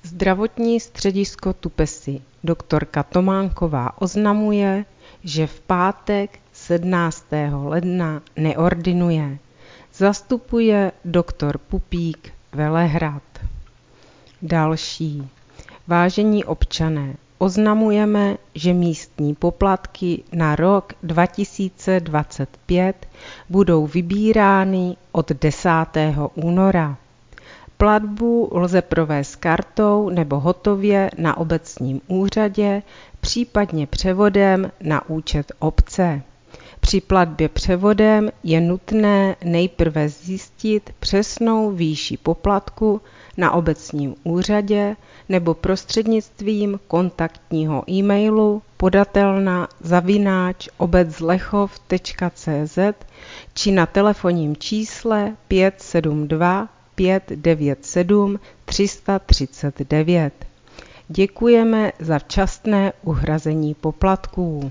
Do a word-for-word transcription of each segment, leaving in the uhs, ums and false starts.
Zdravotní středisko Tupesy doktorka Tománková oznamuje, že v pátek sedmnáctého ledna neordinuje. Zastupuje doktor Pupík Velehrad. Další. Vážení občané, oznamujeme, že místní poplatky na rok dva tisíce dvacet pět budou vybírány od desátého února. Platbu lze provést kartou nebo hotově na obecním úřadě, případně převodem na účet obce. Při platbě převodem je nutné nejprve zjistit přesnou výši poplatku na obecním úřadě nebo prostřednictvím kontaktního e-mailu podatelna zavináč obeclechov tečka cé zet či na telefonním čísle pět sedm dva pět devět sedm tři tři devět. Děkujeme za včasné uhrazení poplatků.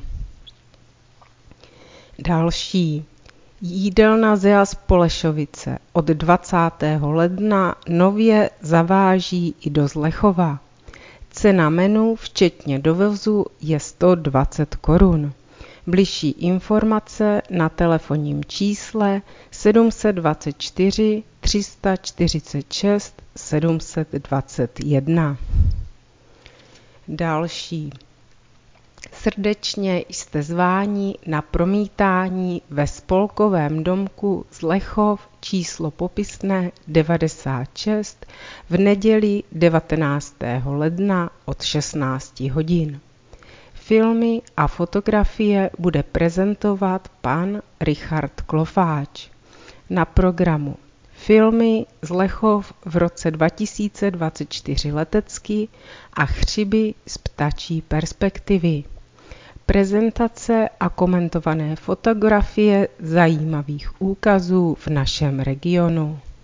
Další. Jídelna Zeas Polešovice od dvacátého ledna nově zaváží i do Zlechova. Cena menu včetně dovozu je sto dvacet korun. Bližší informace na telefonním čísle sedm dva čtyři tři čtyřicet šest sedm dvacet jedna. Další. Srdečně jste zváni na promítání ve Spolkovém domku Zlechov číslo popisné devadesát šest v neděli devatenáctého ledna od šestnáct hodin. Filmy a fotografie bude prezentovat pan Richard Klofáč. Na programu filmy Zlechov v roce dva tisíce dvacet čtyři letecky a Chřiby z ptačí perspektivy. Prezentace a komentované fotografie zajímavých úkazů v našem regionu.